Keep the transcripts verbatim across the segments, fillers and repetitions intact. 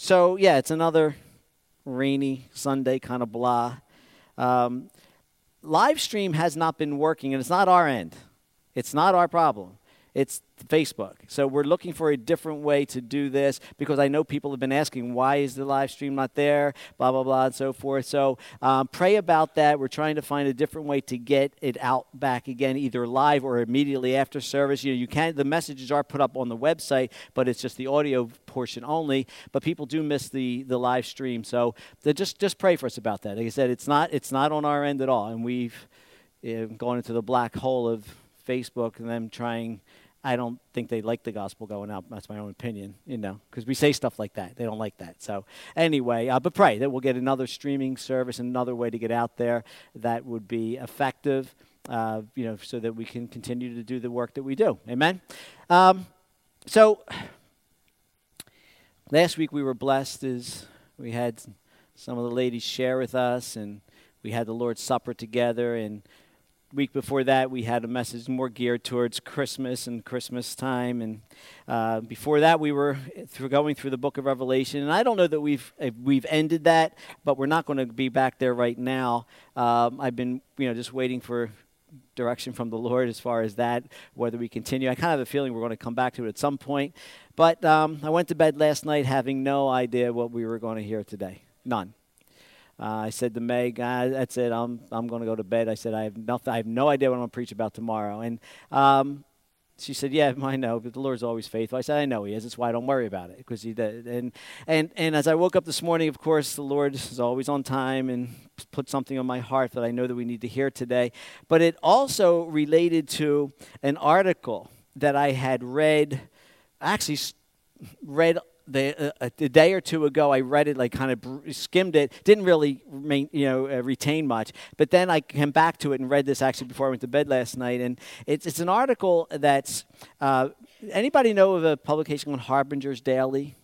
so, yeah, it's another rainy Sunday kind of blah. Um, live stream has not been working, and it's not our end. It's not our problem. It's Facebook. So we're looking for a different way to do this because I know people have been asking, why is the live stream not there, blah, blah, blah, and so forth. So um, pray about that. We're trying to find a different way to get it out back again, either live or immediately after service. You know, you can, the messages are put up on the website, but it's just the audio portion only. But people do miss the, the live stream. So just, just pray for us about that. Like I said, it's not, it's not on our end at all. And we've uh, gone into the black hole of Facebook and them trying. I don't think they like the gospel going out. That's my own opinion, you know, because we say stuff like that. They don't like that. So anyway, uh, but pray that we'll get another streaming service, another way to get out there that would be effective, uh, you know, so that we can continue to do the work that we do. Amen? Um, so last week we were blessed as we had some of the ladies share with us, and we had the Lord's Supper together, and week before that, we had a message more geared towards Christmas and Christmas time. And uh, before that, we were through going through the book of Revelation. And I don't know that we've uh, we've ended that, but we're not going to be back there right now. Um, I've been, you know, just waiting for direction from the Lord as far as that, whether we continue. I kind of have a feeling we're going to come back to it at some point. But um, I went to bed last night having no idea what we were going to hear today. None. Uh, I said to Meg, ah, that's it, I'm I'm going to go to bed. I said, I have nothing. I have no idea what I'm going to preach about tomorrow. And um, she said, yeah, I know, but the Lord's always faithful. I said, I know he is. That's why I don't worry about it, because he did. And, and, and as I woke up this morning, of course, the Lord is always on time and put something on my heart that I know that we need to hear today. But it also related to an article that I had read, actually read The, uh, a day or two ago. I read it, like kind of br- skimmed it, didn't really remain, you know, uh, retain much. But then I came back to it and read this actually before I went to bed last night. And it's it's an article that's, uh, anybody know of a publication called Harbinger's Daily?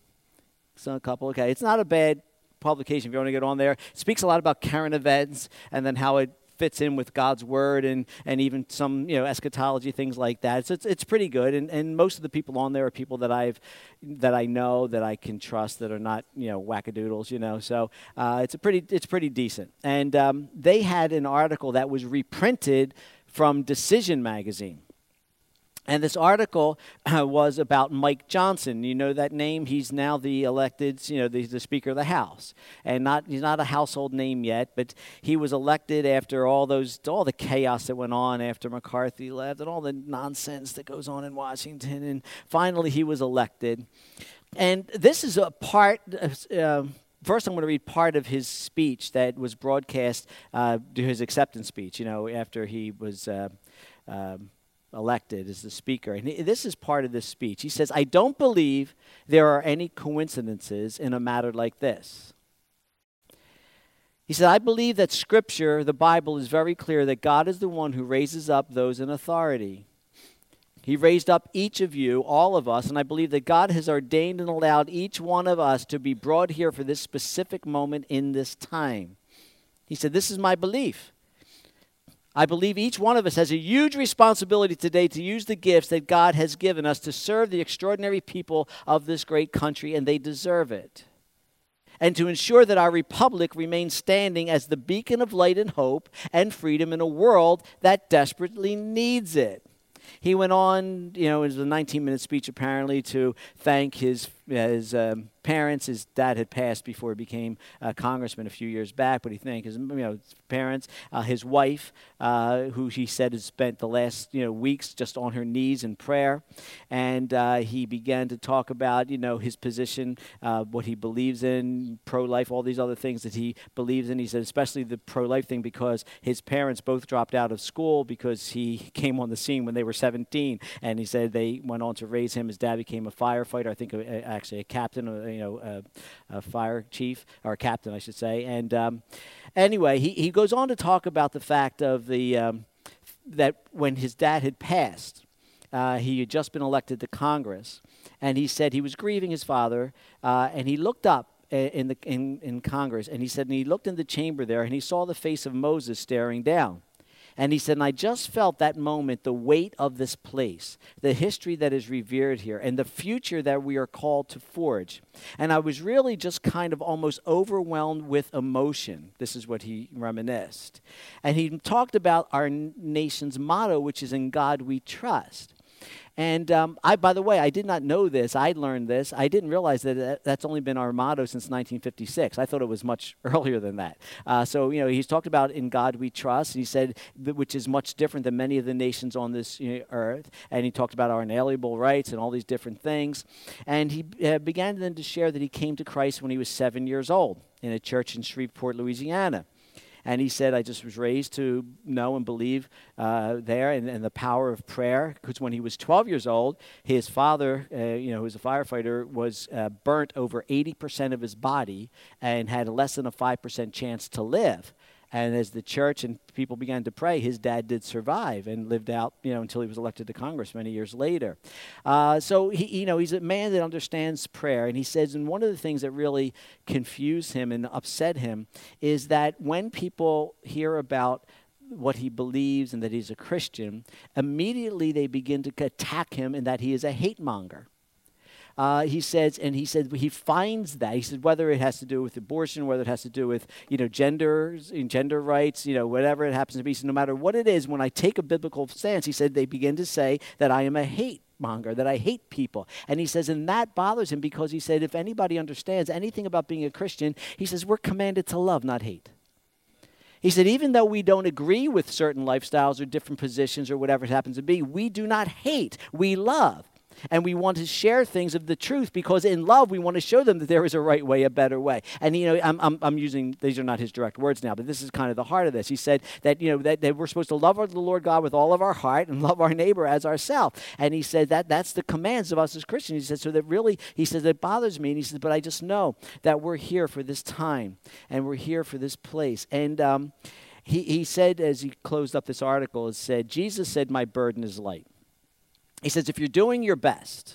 So a couple, okay. It's not a bad publication if you want to get on there. It speaks a lot about current events and then how it fits in with God's word and, and even some, you know, eschatology, things like that. So it's it's pretty good. And, and most of the people on there are people that I've that I know, that I can trust, that are not, you know, wackadoodles, you know. So uh, it's a pretty it's pretty decent. And um, they had an article that was reprinted from Decision Magazine. And this article uh, was about Mike Johnson. You know that name? He's now the elected, you know, the, the Speaker of the House. And not he's not a household name yet, but he was elected after all those all the chaos that went on after McCarthy left and all the nonsense that goes on in Washington. And finally he was elected. And this is a part uh, First, I'm going to read part of his speech that was broadcast, uh, to his acceptance speech, you know, after he was uh, um, elected as the speaker. And he, this is part of this speech. He says, I don't believe there are any coincidences in a matter like this. He said, I believe that Scripture, the Bible, is very clear that God is the one who raises up those in authority. He raised up each of you, all of us, and I believe that God has ordained and allowed each one of us to be brought here for this specific moment in this time. He said, this is my belief. I believe each one of us has a huge responsibility today to use the gifts that God has given us to serve the extraordinary people of this great country, and they deserve it. And to ensure that our republic remains standing as the beacon of light and hope and freedom in a world that desperately needs it. He went on, you know, it was a nineteen-minute speech apparently, to thank his his um, parents. His dad had passed before he became a congressman a few years back, but he thanked his, you know, his parents, uh, his wife, uh, who he said has spent the last, you know, weeks just on her knees in prayer. And uh, he began to talk about, you know, his position, uh, what he believes in, pro-life, all these other things that he believes in. He said especially the pro-life thing because his parents both dropped out of school because he came on the scene when they were seventeen. And he said they went on to raise him. His dad became a firefighter, I think a, actually a captain, a, you know, a, a fire chief, or a captain, I should say. And um, anyway, he, he goes on to talk about the fact of the um, that when his dad had passed, uh, he had just been elected to Congress, and he said he was grieving his father, uh, and he looked up in the in, in Congress, and he said, and he looked in the chamber there, and he saw the face of Moses staring down. And he said, and I just felt that moment, the weight of this place, the history that is revered here, and the future that we are called to forge. And I was really just kind of almost overwhelmed with emotion. This is what he reminisced. And he talked about our nation's motto, which is "In God We Trust." And um, I, by the way, I did not know this. I learned this. I didn't realize that that's only been our motto since nineteen fifty-six. I thought it was much earlier than that. Uh, so, you know, he's talked about "In God We Trust," and he said, th- which is much different than many of the nations on this you know, earth. And he talked about our inalienable rights and all these different things. And he uh, began then to share that he came to Christ when he was seven years old in a church in Shreveport, Louisiana. And he said, I just was raised to know and believe uh, there and, and the power of prayer. Because when he was twelve years old, his father, uh, you know, who was a firefighter, was uh, burnt over eighty percent of his body and had less than a five percent chance to live. And as the church and people began to pray, his dad did survive and lived out, you know, until he was elected to Congress many years later. Uh, so, he, you know, he's a man that understands prayer. And he says, and one of the things that really confused him and upset him is that when people hear about what he believes and that he's a Christian, immediately they begin to attack him and that he is a hate monger. Uh, he says, and he said he finds that. He said whether it has to do with abortion, whether it has to do with, you know, genders, gender rights, you know, whatever it happens to be. So no matter what it is, when I take a biblical stance, he said they begin to say that I am a hate monger, that I hate people. And he says, and that bothers him because he said if anybody understands anything about being a Christian, he says we're commanded to love, not hate. He said, even though we don't agree with certain lifestyles or different positions or whatever it happens to be, we do not hate, we love. And we want to share things of the truth because in love, we want to show them that there is a right way, a better way. And, you know, I'm, I'm, I'm using, these are not his direct words now, but this is kind of the heart of this. He said that, you know, that, that we're supposed to love our, the Lord God with all of our heart and love our neighbor as ourselves. And he said that that's the commands of us as Christians. He said, so that really, he says, it bothers me. And he says, but I just know that we're here for this time and we're here for this place. And um, he, he said, as he closed up this article, it said, Jesus said, my burden is light. He says, if you're doing your best,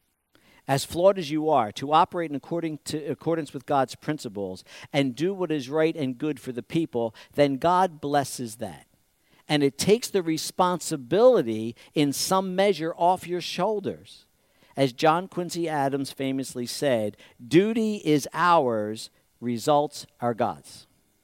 as flawed as you are, to operate in according to, accordance with God's principles and do what is right and good for the people, then God blesses that. And it takes the responsibility in some measure off your shoulders. As John Quincy Adams famously said, duty is ours, results are God's.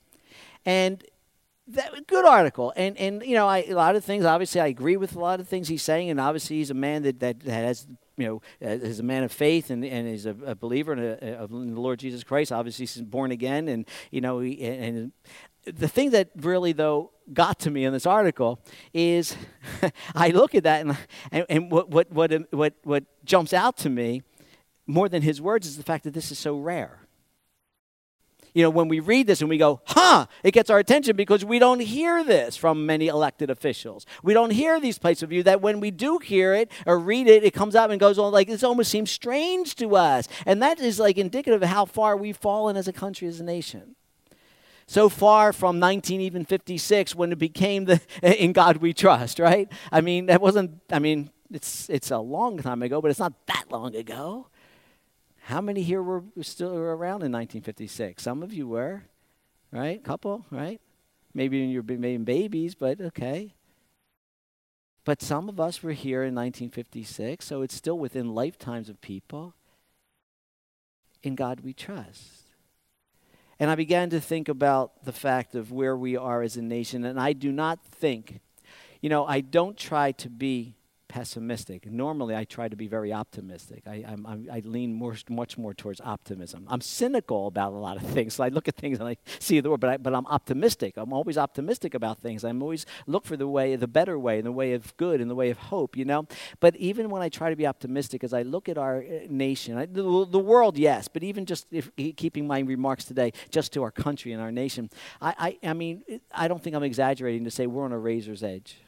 And That, good article, and and you know I, a lot of things. Obviously, I agree with a lot of things he's saying, and obviously he's a man that, that, that has you know is a man of faith and, and is a, a believer in, a, a, in the Lord Jesus Christ. Obviously, he's born again, and you know he, and, and the thing that really though got to me in this article is I look at that and and, and what, what what what what jumps out to me more than his words is the fact that this is so rare. You know, when we read this and we go, huh, it gets our attention because we don't hear this from many elected officials. We don't hear these places of view that when we do hear it or read it, it comes out and goes on like, this almost seems strange to us. And that is like indicative of how far we've fallen as a country, as a nation. So far from nineteen even fifty-six when it became the In God We Trust, right? I mean, that wasn't, I mean, it's it's a long time ago, but it's not that long ago. How many here were still around in nineteen fifty-six? Some of you were, right? Couple, right? Maybe you're maybe babies, but okay. But some of us were here in nineteen fifty-six, so it's still within lifetimes of people. In God we trust. And I began to think about the fact of where we are as a nation, and I do not think, you know, I don't try to be pessimistic. Normally, I try to be very optimistic. I, I'm, I'm, I lean more, much more towards optimism. I'm cynical about a lot of things. So I look at things and I see the world, but, I, but I'm optimistic. I'm always optimistic about things. I'm always look for the way, the better way, the way of good, and the way of hope. You know. But even when I try to be optimistic, as I look at our uh, nation, I, the, the world, yes, but even just if, keeping my remarks today just to our country and our nation, I, I, I mean, I don't think I'm exaggerating to say we're on a razor's edge.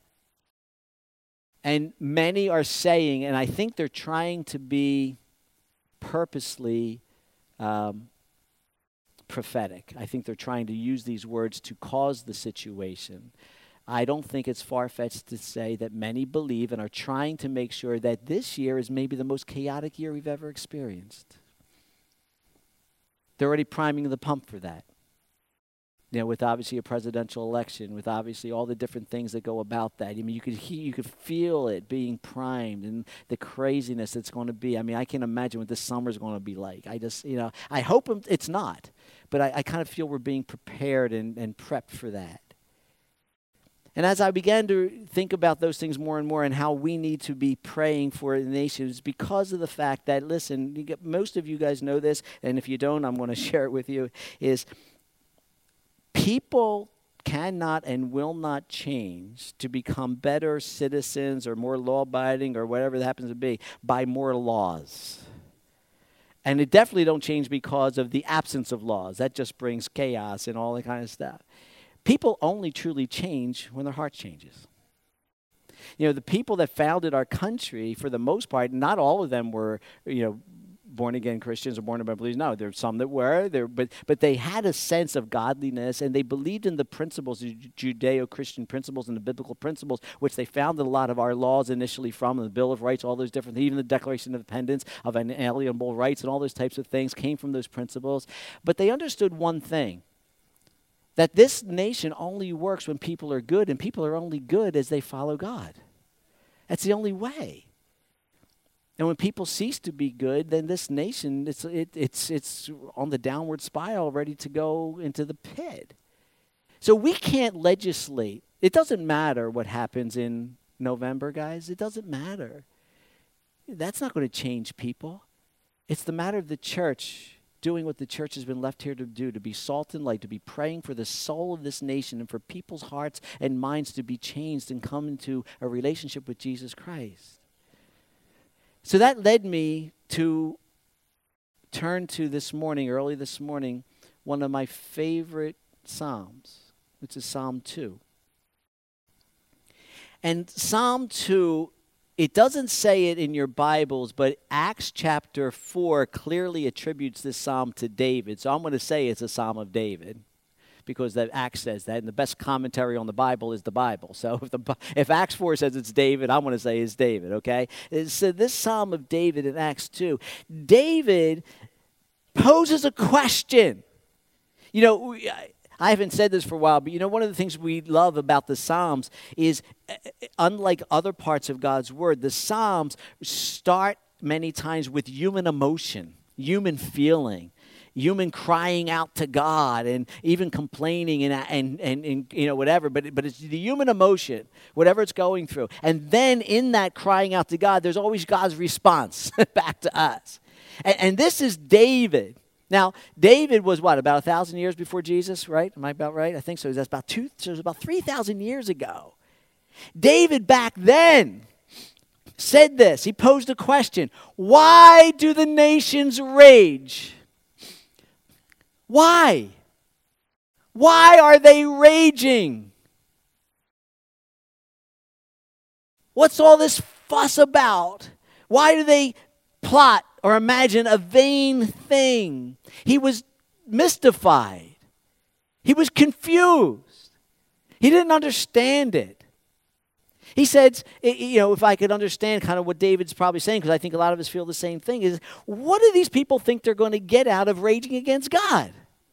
And many are saying, and I think they're trying to be purposely um, prophetic. I think they're trying to use these words to cause the situation. I don't think it's far-fetched to say that many believe and are trying to make sure that this year is maybe the most chaotic year we've ever experienced. They're already priming the pump for that. You know, with obviously a presidential election, with obviously all the different things that go about that. I mean, you could he, you could feel it being primed and the craziness that's going to be. I mean, I can't imagine what this summer is going to be like. I just, you know, I hope it's not, but I, I kind of feel we're being prepared and, and prepped for that. And as I began to think about those things more and more and how we need to be praying for the nations, because of the fact that, listen, you get, most of you guys know this, and if you don't, I'm going to share it with you, is people cannot and will not change to become better citizens or more law-abiding or whatever that happens to be by more laws. And it definitely don't change because of the absence of laws. That just brings chaos and all that kind of stuff. People only truly change when their heart changes. You know, the people that founded our country, for the most part, not all of them were, you know, born-again Christians or born-again believers. No, there were some that were, there, but but they had a sense of godliness, and they believed in the principles, the Judeo-Christian principles and the biblical principles, which they founded a lot of our laws initially from, the Bill of Rights, all those different things, even the Declaration of Independence of inalienable rights and all those types of things came from those principles. But they understood one thing, that this nation only works when people are good, and people are only good as they follow God. That's the only way. And when people cease to be good, then this nation, it's it, it's it's on the downward spiral, ready to go into the pit. So we can't legislate. It doesn't matter what happens in November, guys. It doesn't matter. That's not going to change people. It's the matter of the church doing what the church has been left here to do, to be salt and light, to be praying for the soul of this nation and for people's hearts and minds to be changed and come into a relationship with Jesus Christ. So that led me to turn to this morning, early this morning, one of my favorite Psalms, which is Psalm two. And Psalm two, it doesn't say it in your Bibles, but Acts chapter four clearly attributes this psalm to David. So I'm going to say it's a Psalm of David, because that Acts says that, and the best commentary on the Bible is the Bible. So if the if Acts four says it's David, I'm going to say it's David, okay? So this Psalm of David in Acts two, David poses a question. You know, I haven't said this for a while, but you know, one of the things we love about the Psalms is, unlike other parts of God's Word, the Psalms start many times with human emotion, human feeling, human crying out to God and even complaining and, and, and, and you know, whatever. But, but it's the human emotion, whatever it's going through. And then in that crying out to God, there's always God's response back to us. And, and this is David. Now, David was what, about a thousand years before Jesus, right? Am I about right? I think so. That's about two, so it was about three thousand years ago. David back then said this. He posed a question. Why do the nations rage? Why? Why are they raging? What's all this fuss about? Why do they plot or imagine a vain thing? He was mystified. He was confused. He didn't understand it. He said, you know, if I could understand kind of what David's probably saying, because I think a lot of us feel the same thing, is what do these people think they're going to get out of raging against God?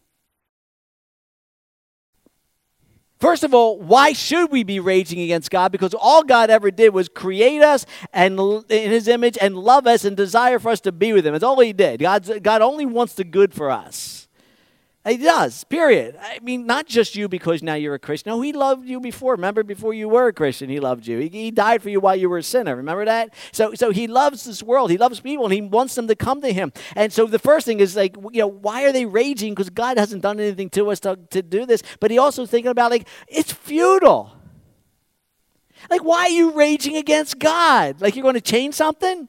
First of all, why should we be raging against God? Because all God ever did was create us and in His image and love us and desire for us to be with Him. That's all He did. God's, God only wants the good for us. He does, period. I mean, not just you because now you're a Christian. No, He loved you before. Remember, before you were a Christian, He loved you. He, he died for you while you were a sinner. Remember that? So, so He loves this world. He loves people, and He wants them to come to Him. And so the first thing is like, you know, why are they raging? Because God hasn't done anything to us to, to do this. But He also thinking about, like, it's futile. Like, why are you raging against God? Like, you're going to change something?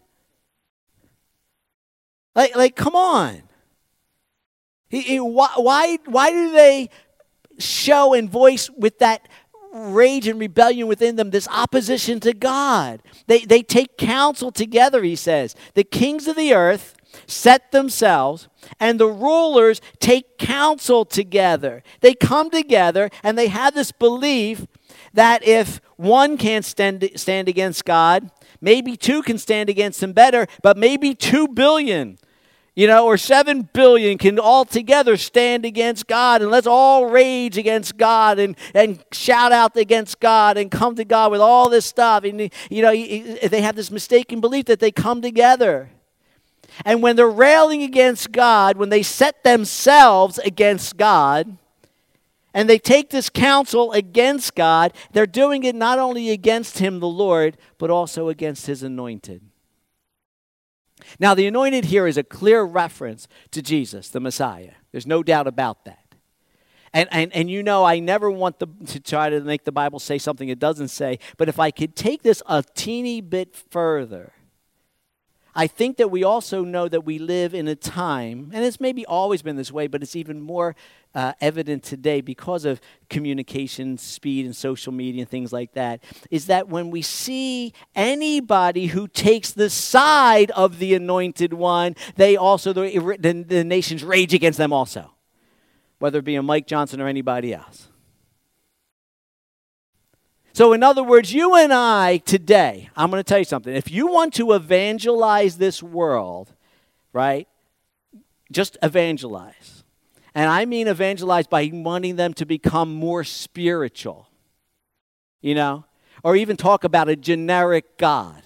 Like, like, come on. He, he, why, why do they show and voice with that rage and rebellion within them this opposition to God? They, they take counsel together, he says. The kings of the earth set themselves, and the rulers take counsel together. They come together, and they have this belief that if one can't stand, stand against God, maybe two can stand against Him better, but maybe two billion You know, or seven billion can all together stand against God, and let's all rage against God and, and shout out against God and come to God with all this stuff. And, you know, they have this mistaken belief that they come together. And when they're railing against God, when they set themselves against God, and they take this counsel against God, they're doing it not only against him, the Lord, but also against his anointed. Now, the anointed here is a clear reference to Jesus, the Messiah. There's no doubt about that. And, and, and you know, I never want the, to try to make the Bible say something it doesn't say, but if I could take this a teeny bit further, I think that we also know that we live in a time, and it's maybe always been this way, but it's even more uh, evident today because of communication, speed, and social media and things like that, is that when we see anybody who takes the side of the anointed one, they also, the, the, the nations rage against them also, whether it be a Mike Johnson or anybody else. So in other words, you and I today, I'm going to tell you something. If you want to evangelize this world, right, just evangelize. And I mean evangelize by wanting them to become more spiritual, you know, or even talk about a generic God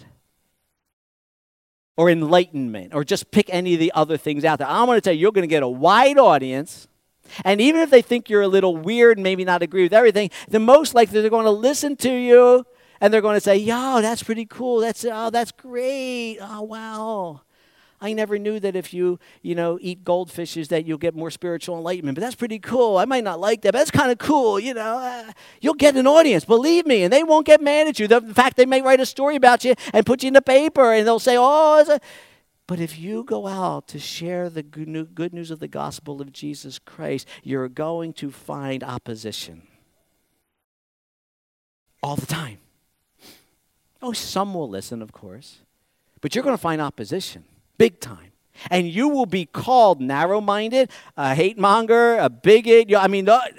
or enlightenment or just pick any of the other things out there. I'm going to tell you, you're going to get a wide audience. And even if they think you're a little weird and maybe not agree with everything, the most likely they're going to listen to you and they're going to say, yo, that's pretty cool. That's, oh, that's great. Oh, wow. I never knew that if you, you know, eat goldfishes that you'll get more spiritual enlightenment. But that's pretty cool. I might not like that, but that's kind of cool, you know. Uh, you'll get an audience, believe me, and they won't get mad at you. The, in fact, they may write a story about you and put you in the paper, and they'll say, oh, it's a... But if you go out to share the good news of the gospel of Jesus Christ, you're going to find opposition. All the time. Oh, some will listen, of course. But you're going to find opposition. Big time. And you will be called narrow-minded, a hate monger, a bigot. I mean, uh,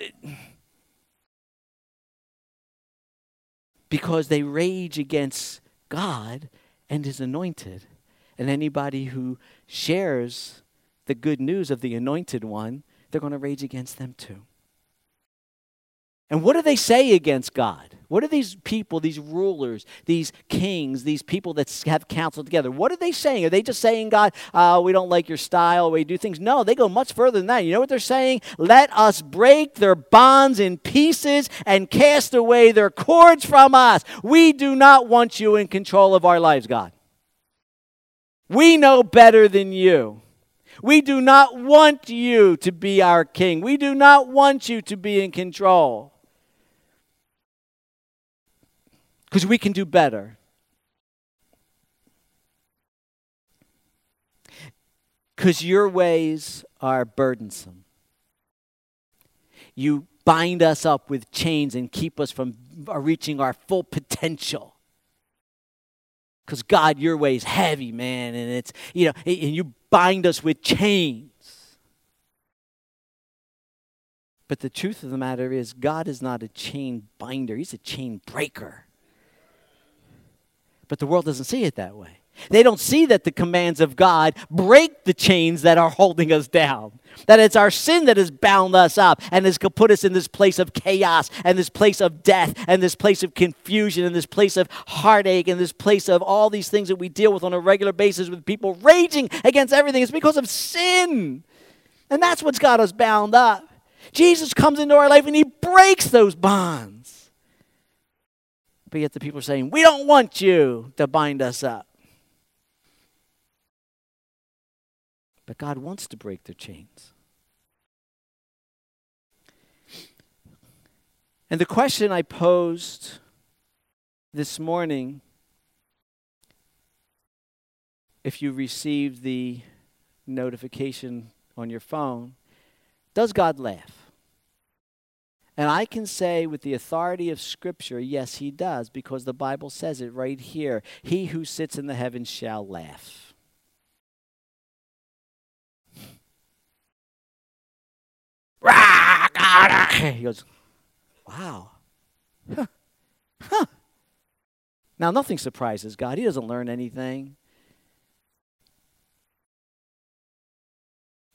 because they rage against God and his anointed. And anybody who shares the good news of the anointed one, they're going to rage against them too. And what do they say against God? What are these people, these rulers, these kings, these people that have counsel together? What are they saying? Are they just saying, God, uh, we don't like your style, we do things? No, they go much further than that. You know what they're saying? Let us break their bonds in pieces and cast away their cords from us. We do not want you in control of our lives, God. We know better than you. We do not want you to be our king. We do not want you to be in control. Because we can do better. Because your ways are burdensome. You bind us up with chains and keep us from reaching our full potential. Because God, your way is heavy, man, and it's, you know, and you bind us with chains. But the truth of the matter is, God is not a chain binder, he's a chain breaker. But the world doesn't see it that way. They don't see that the commands of God break the chains that are holding us down. That it's our sin that has bound us up and has put us in this place of chaos and this place of death and this place of confusion and this place of heartache and this place of all these things that we deal with on a regular basis with people raging against everything. It's because of sin. And that's what's got us bound up. Jesus comes into our life and he breaks those bonds. But yet the people are saying, we don't want you to bind us up. But God wants to break their chains. And the question I posed this morning, if you received the notification on your phone, does God laugh? And I can say with the authority of Scripture, yes, he does, because the Bible says it right here. He who sits in the heavens shall laugh. He goes, wow. Huh. Huh. Now, nothing surprises God. He doesn't learn anything.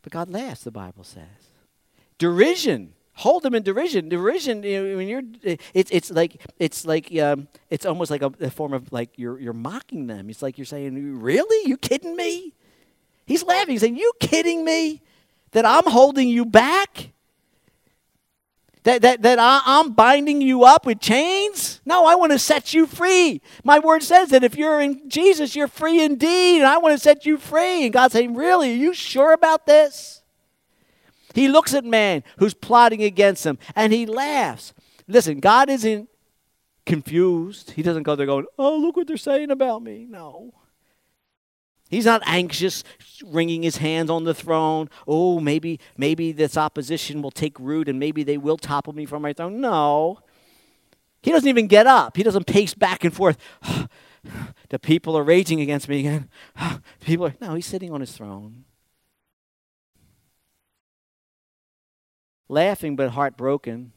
But God laughs, the Bible says. Derision. Hold them in derision. Derision, you know, when you're, it's it's like it's like um, it's almost like a, a form of like you're you're mocking them. It's like you're saying, "Really? You kidding me?" He's laughing. He's saying, "You kidding me? That I'm holding you back? That that that I, I'm binding you up with chains? No, I want to set you free. My word says that if you're in Jesus, you're free indeed, and I want to set you free." And God's saying, "Really? Are you sure about this?" He looks at man who's plotting against him, and he laughs. Listen, God isn't confused. He doesn't go there going, "Oh, look what they're saying about me." No. He's not anxious, wringing his hands on the throne. Oh, maybe, maybe this opposition will take root, and maybe they will topple me from my throne. No. He doesn't even get up. He doesn't pace back and forth. The people are raging against me again. People are, no, he's sitting on his throne. Laughing but heartbroken.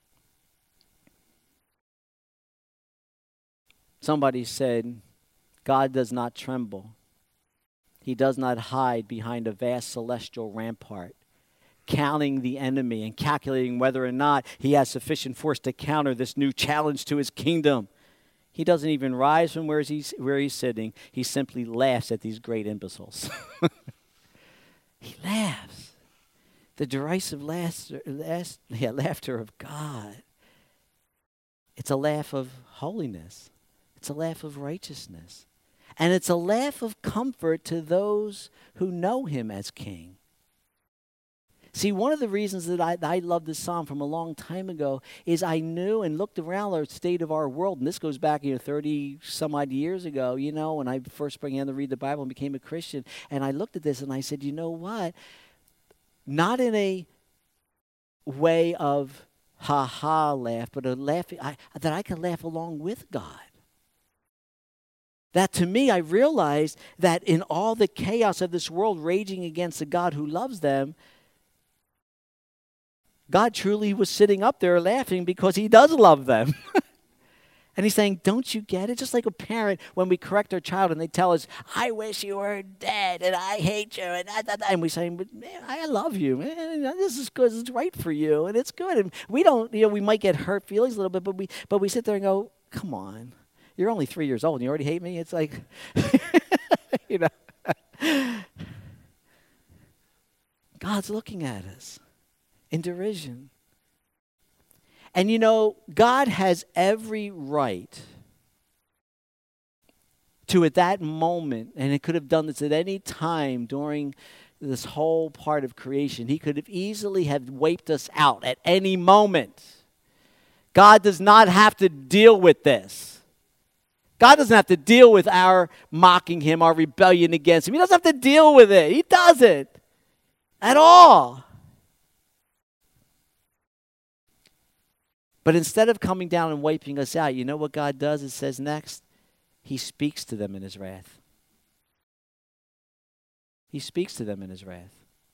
Somebody said, God does not tremble. He does not hide behind a vast celestial rampart, counting the enemy and calculating whether or not he has sufficient force to counter this new challenge to his kingdom. He doesn't even rise from where he's, where he's sitting. He simply laughs at these great imbeciles. He laughs. The derisive laughter, yeah, laughter of God. It's a laugh of holiness. It's a laugh of righteousness. And it's a laugh of comfort to those who know him as king. See, one of the reasons that I, that I love this psalm from a long time ago is I knew and looked around the state of our world, and this goes back, you know, thirty some odd years ago, you know, when I first began to read the Bible and became a Christian, and I looked at this and I said, you know what? Not in a way of ha-ha laugh, but a laugh I, that I can laugh along with God. That to me, I realized that in all the chaos of this world raging against a God who loves them, God truly was sitting up there laughing because he does love them. And he's saying, don't you get it? Just like a parent, when we correct our child and they tell us, I wish you were dead and I hate you. And, da, da, da. And we say, but man, I love you. Man, this is good. It's right for you. And it's good. And we don't, you know, we might get hurt feelings a little bit, but we, but we sit there and go, come on. You're only three years old and you already hate me? It's like, you know. God's looking at us in derision. And you know, God has every right to, at that moment, and it could have done this at any time during this whole part of creation, he could have easily have wiped us out at any moment. God does not have to deal with this. God doesn't have to deal with our mocking him, our rebellion against him. He doesn't have to deal with it. He doesn't at all. But instead of coming down and wiping us out, you know what God does? It says next, he speaks to them in his wrath. He speaks to them in his wrath.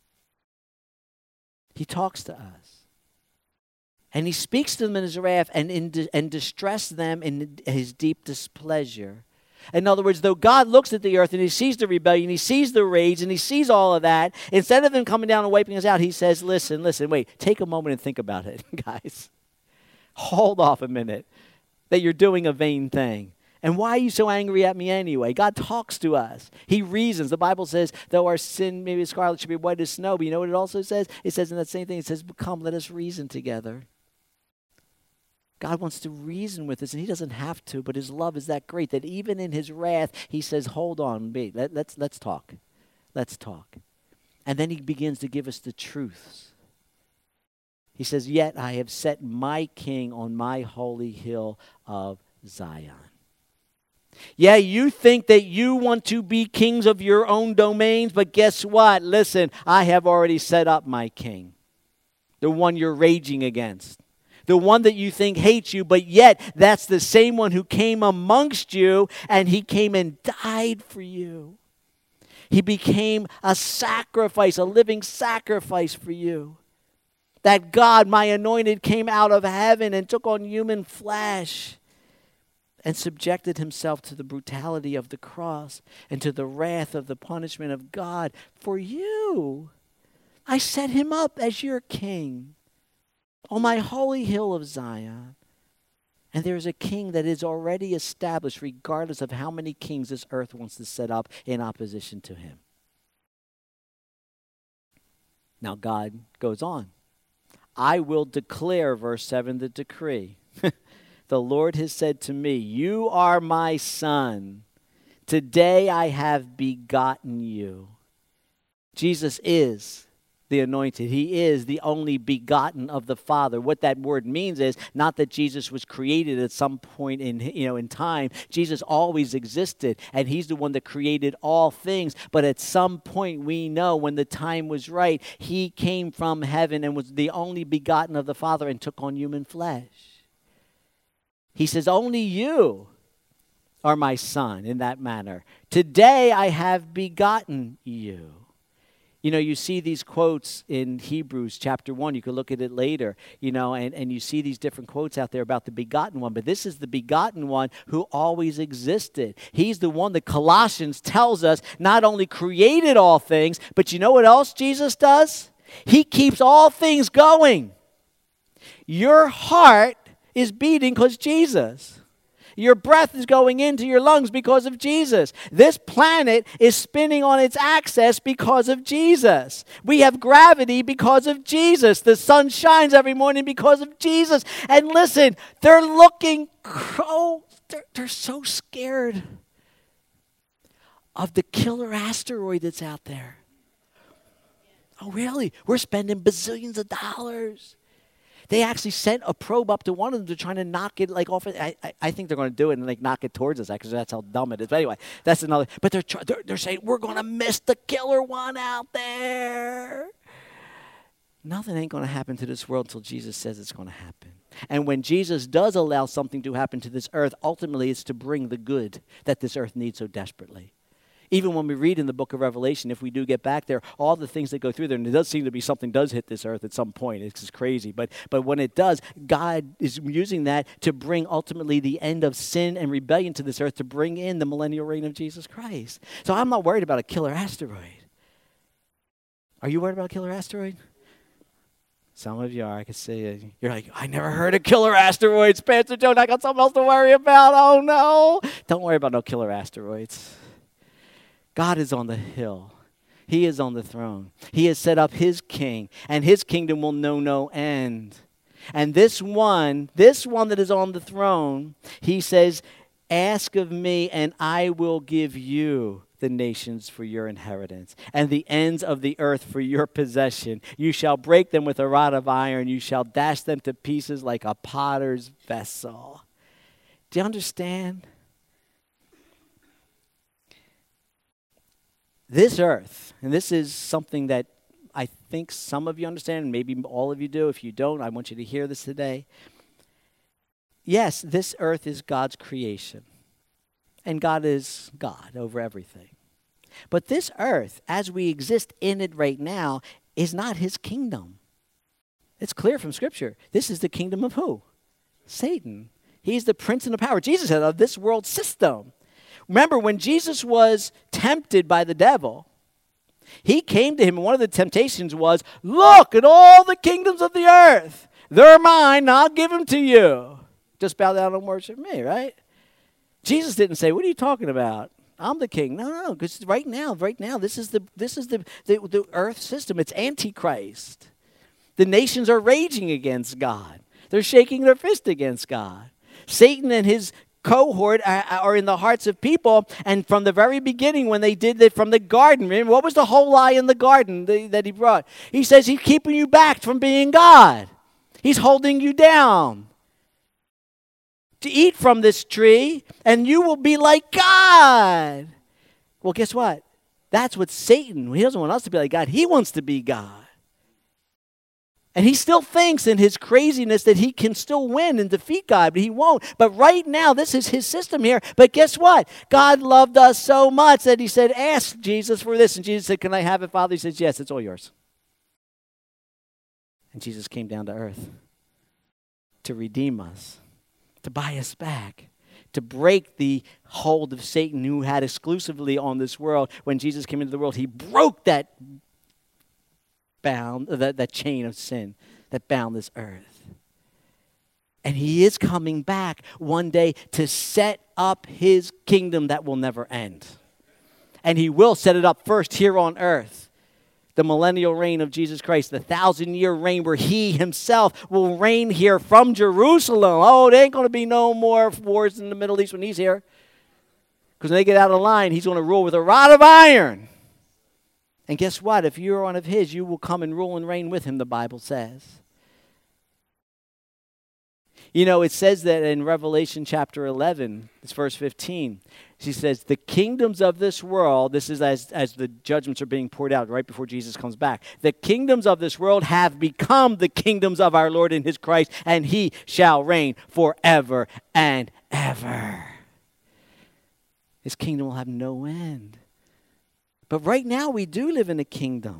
He talks to us. And he speaks to them in his wrath and, in di- and distress them in his deep displeasure. In other words, though God looks at the earth and he sees the rebellion, he sees the rage, and he sees all of that, instead of him coming down and wiping us out, he says, listen, listen, wait, take a moment and think about it, guys. Hold off a minute, that you're doing a vain thing. And why are you so angry at me anyway? God talks to us. He reasons. The Bible says, though our sin maybe scarlet should be white as snow, but you know what it also says? It says in that same thing, it says, come, let us reason together. God wants to reason with us, and he doesn't have to, but his love is that great that even in his wrath, he says, hold on, wait, let, let's, let's talk. Let's talk. And then he begins to give us the truths. He says, yet I have set my king on my holy hill of Zion. Yeah, you think that you want to be kings of your own domains, but guess what? Listen, I have already set up my king, the one you're raging against, the one that you think hates you, but yet that's the same one who came amongst you, and he came and died for you. He became a sacrifice, a living sacrifice for you. That God, my anointed, came out of heaven and took on human flesh and subjected himself to the brutality of the cross and to the wrath of the punishment of God for you. I set him up as your king on my holy hill of Zion. And there is a king that is already established regardless of how many kings this earth wants to set up in opposition to him. Now God goes on. I will declare, verse seven, the decree. The Lord has said to me, you are my son. Today I have begotten you. Jesus is the anointed. He is the only begotten of the Father. What that word means is not that Jesus was created at some point in, you know, in time. Jesus always existed, and he's the one that created all things. But at some point, we know when the time was right, he came from heaven and was the only begotten of the Father and took on human flesh. He says, only you are my son in that manner. Today I have begotten you. You know, you see these quotes in Hebrews chapter one. You can look at it later, you know, and, and you see these different quotes out there about the begotten one. But this is the begotten one who always existed. He's the one that Colossians tells us not only created all things, but you know what else Jesus does? He keeps all things going. Your heart is beating because Jesus. Your breath is going into your lungs because of Jesus. This planet is spinning on its axis because of Jesus. We have gravity because of Jesus. The sun shines every morning because of Jesus. And listen, they're looking, oh, they're, they're so scared of the killer asteroid that's out there. Oh, really? We're spending bazillions of dollars. They actually sent a probe up to one of them to try to knock it like off. I, I, I think they're going to do it and like knock it towards us because that's how dumb it is. But anyway, that's another. But they're try, they're, they're saying we're going to miss the killer one out there. Nothing ain't going to happen to this world until Jesus says it's going to happen. And when Jesus does allow something to happen to this earth, ultimately it's to bring the good that this earth needs so desperately. Even when we read in the book of Revelation, if we do get back there, all the things that go through there, and it does seem to be something does hit this earth at some point. It's just crazy. But but when it does, God is using that to bring ultimately the end of sin and rebellion to this earth, to bring in the millennial reign of Jesus Christ. So I'm not worried about a killer asteroid. Are you worried about a killer asteroid? Some of you are. I can see it. You're like, I never heard of killer asteroids, Pastor Joe. I got something else to worry about. Oh, no. Don't worry about no killer asteroids. God is on the hill. He is on the throne. He has set up his king, and his kingdom will know no end. And this one, this one that is on the throne, he says, ask of me, and I will give you the nations for your inheritance, and the ends of the earth for your possession. You shall break them with a rod of iron. You shall dash them to pieces like a potter's vessel. Do you understand? This earth, and this is something that I think some of you understand, and maybe all of you do. If you don't, I want you to hear this today. Yes, this earth is God's creation, and God is God over everything. But this earth, as we exist in it right now, is not his kingdom. It's clear from Scripture. This is the kingdom of who? Satan. He's the prince and the power. Jesus said of this world system. Remember, when Jesus was tempted by the devil, he came to him, and one of the temptations was, look at all the kingdoms of the earth. They're mine, I'll give them to you. Just bow down and worship me, right? Jesus didn't say, what are you talking about? I'm the king. No, no, because right now, right now, this is the this is the, the, the earth system. It's Antichrist. The nations are raging against God. They're shaking their fist against God. Satan and his cohort are, are in the hearts of people, and from the very beginning when they did it from the garden, remember, what was the whole lie in the garden that, that he brought? He says he's keeping you back from being God. He's holding you down. To eat from this tree, and you will be like God. Well, guess what? That's what Satan, he doesn't want us to be like God. He wants to be God. And he still thinks in his craziness that he can still win and defeat God, but he won't. But right now, this is his system here. But guess what? God loved us so much that he said, ask Jesus for this. And Jesus said, can I have it, Father? He says, yes, it's all yours. And Jesus came down to earth to redeem us, to buy us back, to break the hold of Satan who had exclusively on this world. When Jesus came into the world, he broke that bound, that, that chain of sin that bound this earth. And he is coming back one day to set up his kingdom that will never end. And he will set it up first here on earth. The millennial reign of Jesus Christ, the thousand-year reign where he himself will reign here from Jerusalem. Oh, there ain't going to be no more wars in the Middle East when he's here. Because when they get out of line, he's going to rule with a rod of iron. And guess what? If you're one of his, you will come and rule and reign with him, the Bible says. You know, it says that in Revelation chapter eleven, it's verse fifteen. She says, the kingdoms of this world, this is as, as the judgments are being poured out right before Jesus comes back. The kingdoms of this world have become the kingdoms of our Lord and his Christ, and he shall reign forever and ever. His kingdom will have no end. But right now we do live in a kingdom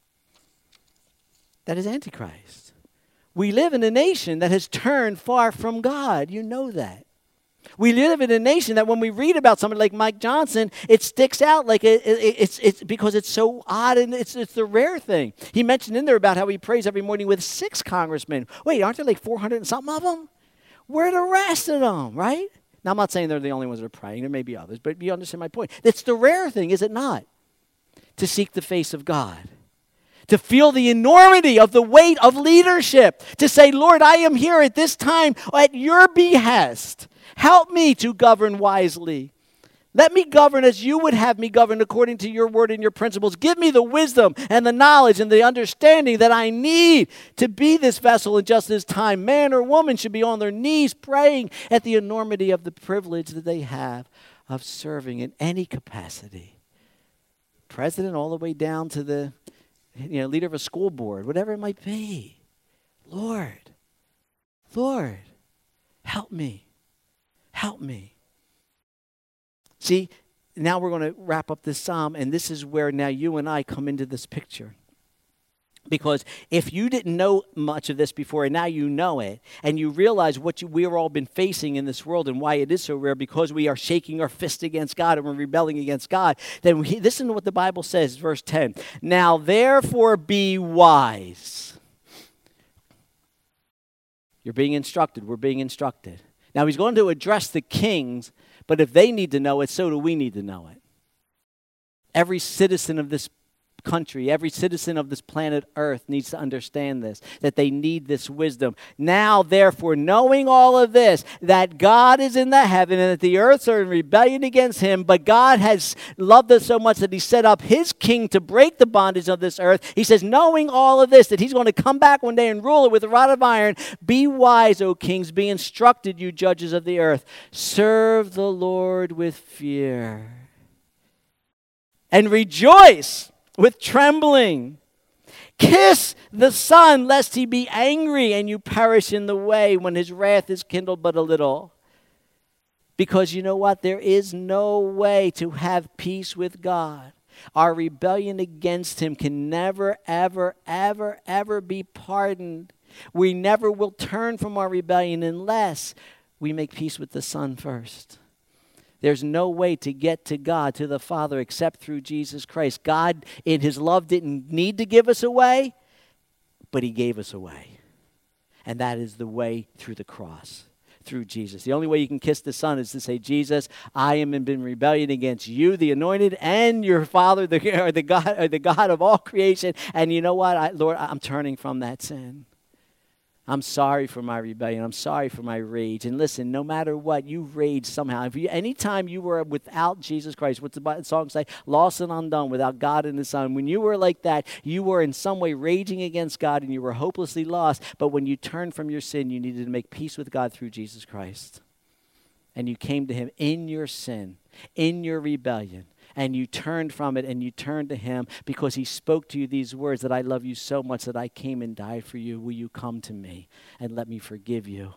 that is Antichrist. We live in a nation that has turned far from God. You know that. We live in a nation that when we read about somebody like Mike Johnson, it sticks out like it, it, it's it's because it's so odd and it's it's the rare thing. He mentioned in there about how he prays every morning with six congressmen. Wait, aren't there like four hundred and something of them? Where are the rest of them, right? Now, I'm not saying they're the only ones that are praying. There may be others, but you understand my point. It's the rare thing, is it not? To seek the face of God. To feel the enormity of the weight of leadership. To say, Lord, I am here at this time at your behest. Help me to govern wisely. Let me govern as you would have me govern according to your word and your principles. Give me the wisdom and the knowledge and the understanding that I need to be this vessel in just this time. Man or woman should be on their knees praying at the enormity of the privilege that they have of serving in any capacity. President all the way down to the you know, leader of a school board, whatever it might be. Lord, Lord, help me. Help me. See, now we're going to wrap up this psalm, and this is where now you and I come into this picture. Because if you didn't know much of this before, and now you know it, and you realize what you, we've all been facing in this world and why it is so rare, because we are shaking our fist against God and we're rebelling against God, then we, listen to what the Bible says, verse ten. Now therefore be wise. You're being instructed. We're being instructed. Now he's going to address the kings, but if they need to know it, so do we need to know it. Every citizen of this country, every citizen of this planet Earth needs to understand this, that they need this wisdom. Now, therefore, knowing all of this, that God is in the heaven and that the earths are in rebellion against him, but God has loved us so much that he set up his king to break the bondage of this earth. He says, knowing all of this, that he's going to come back one day and rule it with a rod of iron. Be wise, O kings, be instructed, you judges of the earth. Serve the Lord with fear and rejoice with trembling. Kiss the Son, lest he be angry and you perish in the way when his wrath is kindled but a little. Because you know what? There is no way to have peace with God. Our rebellion against him can never, ever, ever, ever be pardoned. We never will turn from our rebellion unless we make peace with the Son first. There's no way to get to God, to the Father, except through Jesus Christ. God, in his love, didn't need to give us away, but he gave us away. And that is the way through the cross, through Jesus. The only way you can kiss the Son is to say, Jesus, I am in rebellion against you, the anointed, and your Father, the, or the God, or the God of all creation. And you know what, I, Lord, I'm turning from that sin. I'm sorry for my rebellion. I'm sorry for my rage. And listen, no matter what, you rage somehow. If you, anytime you were without Jesus Christ, what's the song say? Lost and undone, without God and the Son. When you were like that, you were in some way raging against God and you were hopelessly lost. But when you turned from your sin, you needed to make peace with God through Jesus Christ. And you came to him in your sin, in your rebellion. And you turned from it and you turned to him because he spoke to you these words, that I love you so much that I came and died for you. Will you come to me and let me forgive you?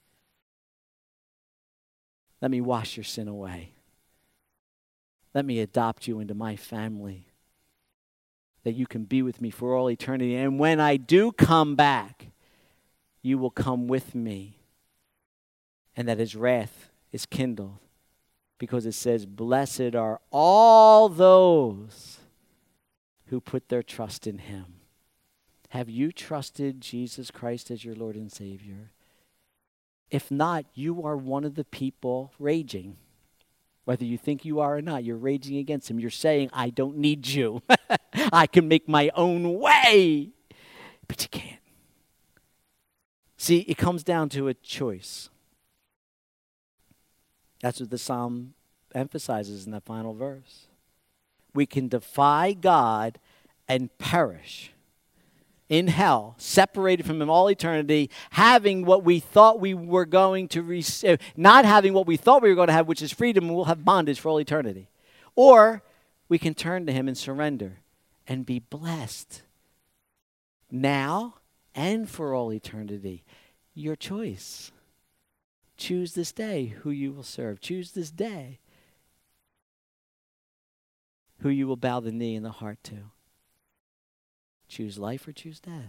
Let me wash your sin away. Let me adopt you into my family, that you can be with me for all eternity. And when I do come back, you will come with me, and that his wrath is kindled. Because it says, blessed are all those who put their trust in him. Have you trusted Jesus Christ as your Lord and Savior? If not, you are one of the people raging. Whether you think you are or not, you're raging against him. You're saying, I don't need you. I can make my own way. But you can't. See, it comes down to a choice. That's what the psalm emphasizes in that final verse. We can defy God and perish in hell, separated from him all eternity, having what we thought we were going to receive, not having what we thought we were going to have, which is freedom, and we'll have bondage for all eternity. Or we can turn to him and surrender and be blessed now and for all eternity. Your choice. Choose this day who you will serve. Choose this day who you will bow the knee and the heart to. Choose life or choose death.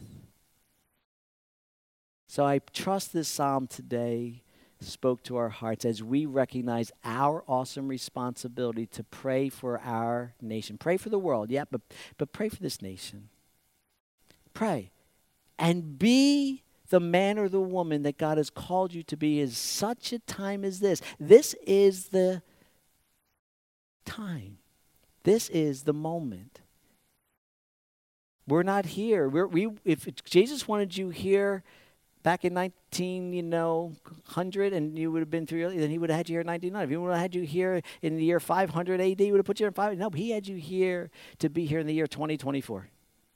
So I trust this psalm today spoke to our hearts as we recognize our awesome responsibility to pray for our nation. Pray for the world, yeah, but, but pray for this nation. Pray. And be the man or the woman that God has called you to be in such a time as this. This is the time. This is the moment. We're not here. We're, we, if Jesus wanted you here back in nineteen, you know, hundred, and you would have been through, then he would have had you here in nineteen ninety. If he would have had you here in the year five hundred A D, he would have put you in five. No, he had you here to be here in the year twenty twenty-four.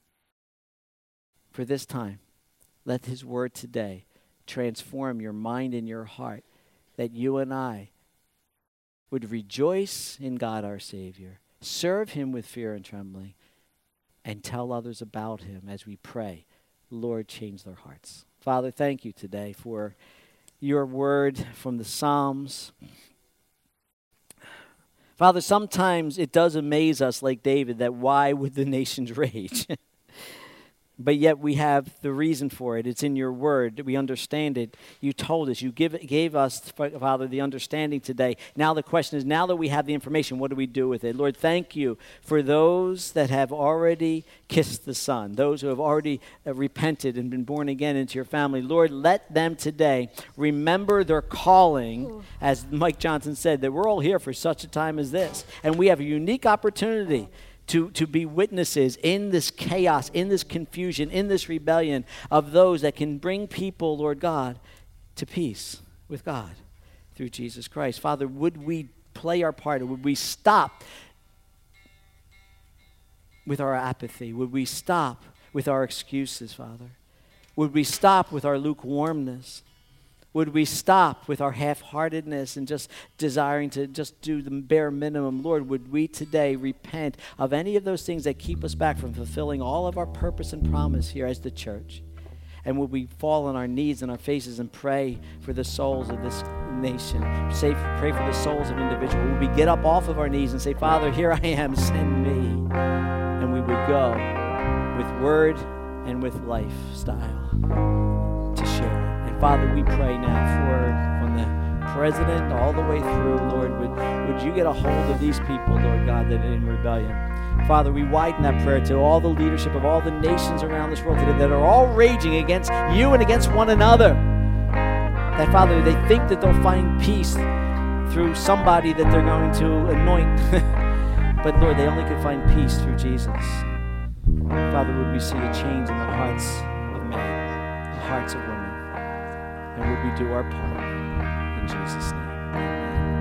For this time, let his word today transform your mind and your heart, that you and I would rejoice in God our Savior, serve him with fear and trembling, and tell others about him as we pray. Lord, change their hearts. Father, thank you today for your word from the Psalms. Father, sometimes it does amaze us, like David, that why would the nations rage? But yet we have the reason for it. It's in your word. We understand it. You told us. You give, gave us, Father, the understanding today. Now the question is, now that we have the information, what do we do with it? Lord, thank you for those that have already kissed the Son, those who have already uh, repented and been born again into your family. Lord, let them today remember their calling, Ooh. As Mike Johnson said, that we're all here for such a time as this. And we have a unique opportunity To, to be witnesses in this chaos, in this confusion, in this rebellion of those that can bring people, Lord God, to peace with God through Jesus Christ. Father, would we play our part? Or would we stop with our apathy? Would we stop with our excuses, Father? Would we stop with our lukewarmness? Would we stop with our half-heartedness and just desiring to just do the bare minimum? Lord, would we today repent of any of those things that keep us back from fulfilling all of our purpose and promise here as the church? And would we fall on our knees and our faces and pray for the souls of this nation? Say, pray for the souls of individuals. Would we get up off of our knees and say, Father, here I am, send me. And we would go with word and with lifestyle to share. Father, we pray now for from the president all the way through, Lord, would, would you get a hold of these people, Lord God, that are in rebellion. Father, we widen that prayer to all the leadership of all the nations around this world today that are all raging against you and against one another. That, Father, they think that they'll find peace through somebody that they're going to anoint. But, Lord, they only can find peace through Jesus. Father, would we see a change in the hearts of men, the hearts of women? And would we do our part? In Jesus' name, amen.